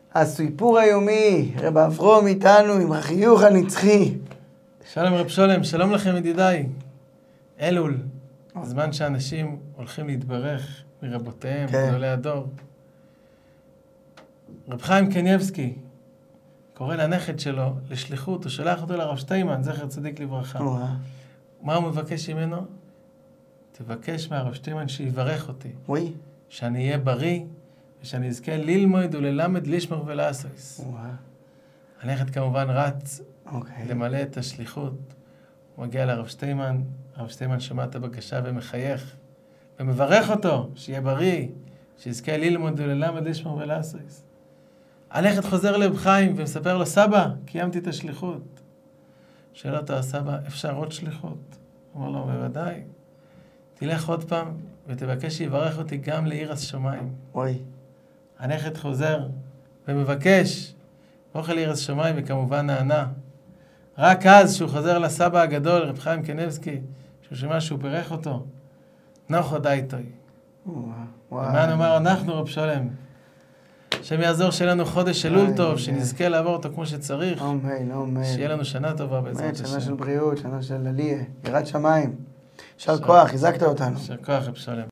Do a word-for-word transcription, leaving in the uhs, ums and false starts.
הסיפור היומי, רב אברום איתנו עם החיוך הנצחי. שלום רב שולם, שלום לכם ידידיי. אלול, זמן שאנשים הולכים להתברך מרבותיהם, כן. גדולי הדור. רב חיים קניבסקי קורא לנכד שלו לשליחות, הוא שולח אותו לרב שטיימן, זכר צדיק לברכה. וואו. מה הוא מבקש ממנו? תבקש מהרב שטיימן שיברך אותי. וואי. שאני אהיה בריא, ושאני אזכה ללמוד וללמד לשמור ולעשויס. וואו. הנכד כמובן רץ אוקיי. למלא את השליחות. הוא מגיע לרב שטיימן, הרב שטיימן שומע את הבקשה ומחייך, ומברך אותו, שיהיה בריא, שיזכה ללמוד וללמד לשמור ולעשויס. הנכד חוזר לרב חיים ומספר לו, סבא, קיימתי את השליחות. שואל אותו הסבא, אפשר עוד שליחות? הוא אומר לו, בוודאי. תלך עוד פעם ותבקש שיברך אותי גם לעיר השמיים. וואי. הנכד חוזר ומבקש אוכל עיר השמיים, וכמובן נענה. רק אז שהוא חוזר לסבא הגדול, רב חיים קניבסקי, שהוא שמע שהוא ברך אותו, נוחו דייטוי. ומה נאמר אנחנו רב שולם? השם יעזור שיהיה לנו חודש אלול טוב, שנזכה לעבור אותו כמו שצריך. אמן, אמן. שיהיה לנו שנה טובה בעזרת השם. שנה של בריאות, שנה של עלייה, יראת שמיים. יישר כוח, חיזקת אותנו. יישר כוח רב שולם.